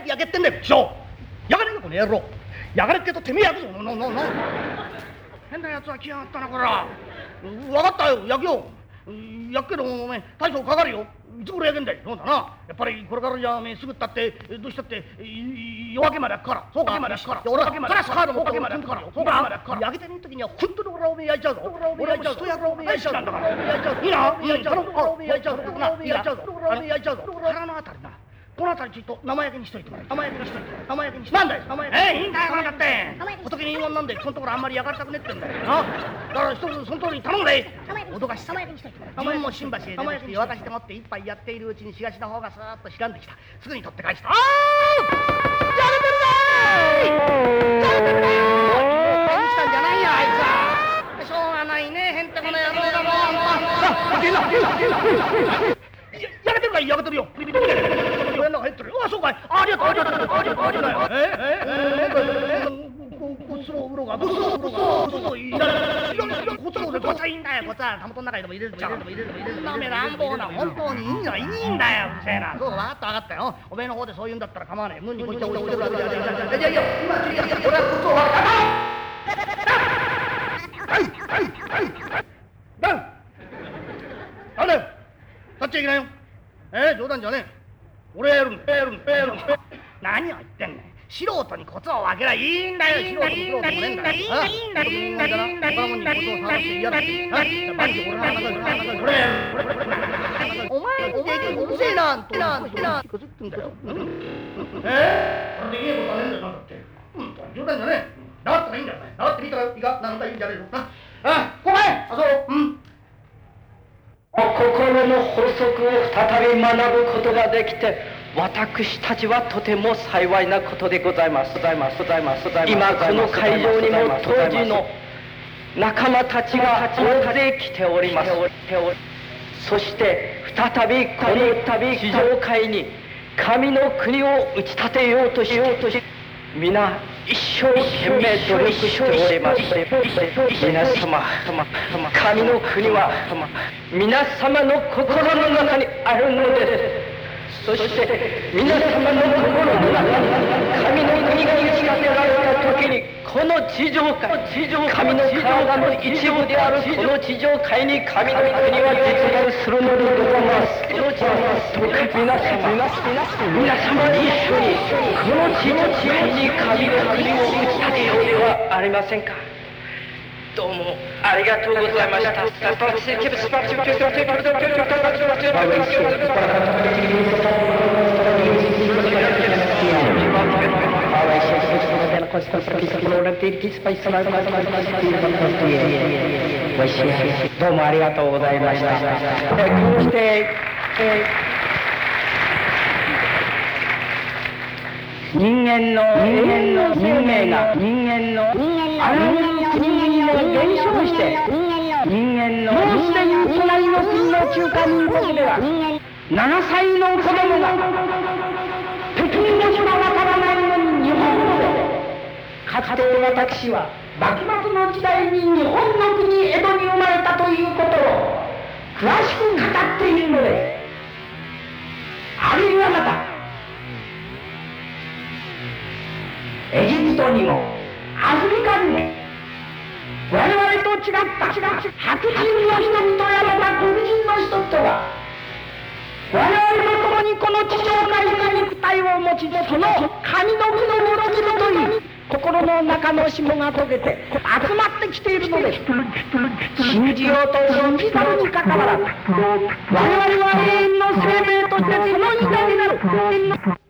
焼けってんだよ、師匠。焼かねえか、この野郎。焼かれっけどてめえ焼くぞ。変なやつは来やがったな、こら。分かったよ、焼くよ。焼くけど、おめえ、大将かかるよ。いつ頃焼けんだよ。そうだな。やっぱりこれからじゃおめえすぐったって、どうしたって、夜明けまで焼くから。そうか、まで焼くから。俺は、プラスカードも夜明けまで焼くから。そうか、焼けてねえ時には、本当に俺はおめえ焼いちゃうぞ。俺は一役おめえ焼いちゃうんだから。いいな、焼いちゃうぞ。おめえ焼いちゃうぞ。焼いちゃうぞ。おめえ焼いちゃうぞ。腹のあたりな。この辺りちょっと生焼けにしといてもらう。生焼けにしといて。生焼けにしといて。なんだよ、生焼け。いいんだよ、これだって。仏に言いもんなんで、そのところあんまり焼かれたくねってんだよ。だから一つその通りに頼むぜ。脅かして。生焼けにしといてもらう。自分も新橋へ出てきて、渡してもって一杯やっているうちに東の方がスーッとひらんできた。すぐに取って返した。あー！やれてるぜー！やれてるぜー！返したんじゃないよ、あいつは。しょうがないね、へんてこの野郎だもん。さあ、出な。焼けてるかい、焼けてるよ。ビリビリビリ。俺の中入ってる。あ、そうかい。ありがとう。ごつろうろが。いいんだよ、こっちは。たもとの中にでも入れるちゃう。なめ乱暴な、本当にいいんだよ、うるせえな。そう、分かったよ。おめえの方でそう言うんだったら構わねえ。無にこっちは置いてるわけじゃ。いや、今、俺はこっちを分かった。なんだよ。立っちゃいけないよ。冗談じゃねえ。俺やるんだ。何を言ってんねん。素人にコツを分けりゃいいんだよ。素人もねえんだよ。お前うるせえな。これできねえことはねえんだよ、なんだって。冗談じゃねえ。黙ったらいいんだよ。黙ってみたらいいか。なんだいいんじゃねえの。ごめん。あ、そう。 心の法則を再び学ぶことができて、私たちはとても幸いなことでございます。今この会場にも当時の仲間たちが大勢来ております。そして再びこの地上界に神の国を打ち立てようとし皆一生懸命努力しております。皆様、神の国は皆様の心の中にあるのです。そして皆様の心の中に神の国が打ち立てられた時に、この地上界、神の体の一部であるこの地上界に神の国は実現するのでございます。どうか皆様一緒にこの地上界に神の国を打ち立てようではありませんか。どうもありがとうございました。どうもありがとうございました。こうして人間の生命があらゆる国々を減少して人間のもうすでに隣の国の中華民国では7歳の子供が北京の島渡らないのに日本語で、かつて私は幕末の時代に日本の国江戸に生まれたということを詳しく語っているのです。あるいはまたエジプトにもアフリカにも我々と違った白人の人々やまた黒人の人々が我々と共にこの地上界の肉体を持ち、その神の国を持つという心の中の霜が溶けて集まってきているのです。信じようと信じたのにかかわらず我々は永遠の生命としてその偉大なる